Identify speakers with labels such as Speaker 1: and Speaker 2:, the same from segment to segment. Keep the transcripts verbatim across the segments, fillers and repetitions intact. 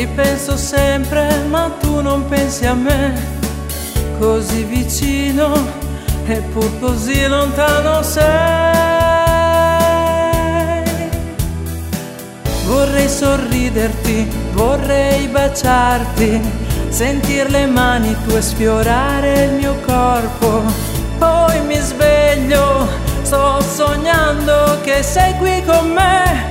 Speaker 1: Ripenso sempre, ma tu non pensi a me. Così vicino, eppur così lontano sei. Vorrei sorriderti, vorrei baciarti, sentir le mani tue sfiorare il mio corpo. Poi mi sveglio, sto sognando che sei qui con me.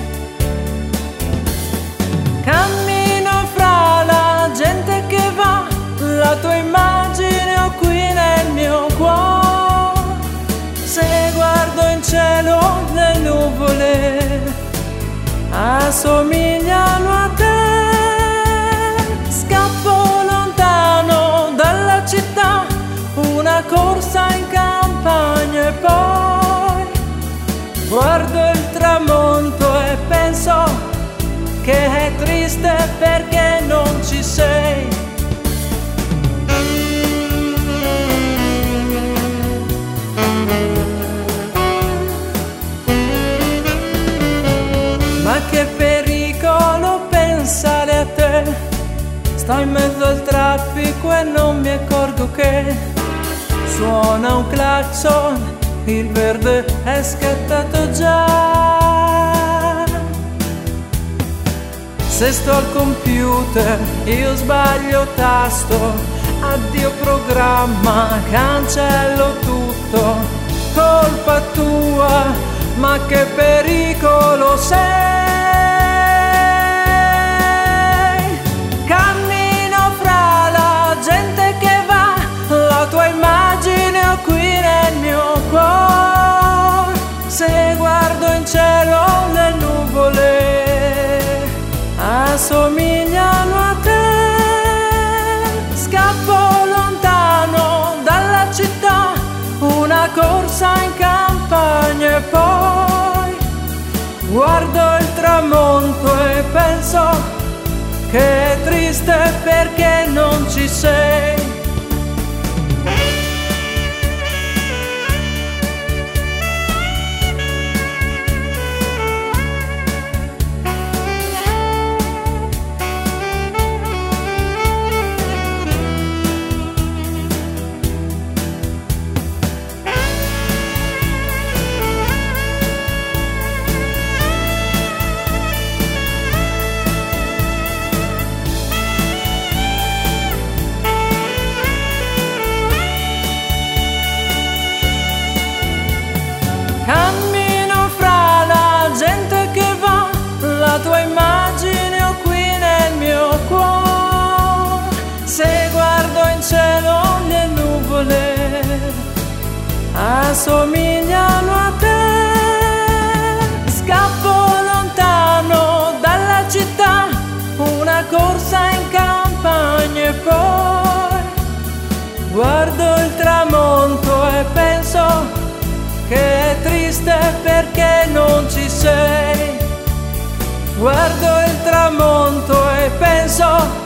Speaker 1: Cammino fra la gente che va, la tua immagine ho qui nel mio cuore. Se guardo in cielo le nuvole assomigliano a te. Scappo lontano dalla città, una corsa in campagna e poi guardo il tramonto e penso che è triste perché non ci sei. Ma che pericolo pensare a te. Sto in mezzo al traffico e non mi accorgo che suona un clacson, il verde è scattato già. Se sto al computer io sbaglio tasto, addio programma, cancello tutto. Colpa tua, ma che pericolo sei. Cammino fra la gente che va, la tua immagine ho qui nel mio cuore. Se guardo in cielo le nuvole assomigliano a te. Scappo lontano dalla città, una corsa in campagna e poi guardo il tramonto e penso che è triste perché non ci sei. Cammino fra la gente che va, la tua immagine ho qui nel mio cuore. Se guardo in cielo le nuvole assomigliano a te. Scappo lontano dalla città, una corsa in campagna e poi guardo il tramonto e penso che è triste perché non ci sei. Guardo il tramonto e penso